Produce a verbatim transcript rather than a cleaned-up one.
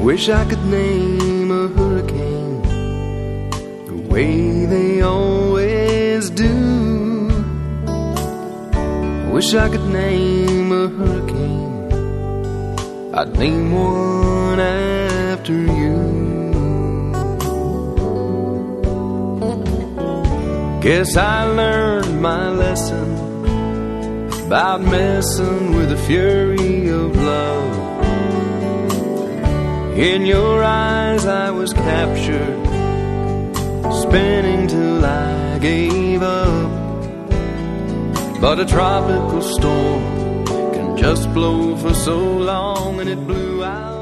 wish I could name a hurricane the way they always do. Wish I could name a hurricane, I'd name one after you. Guess I learned my lesson about messing with the fury of love. In your eyes I was captured, spinning till I gave up. But a tropical storm can just blow for so long, and it blew out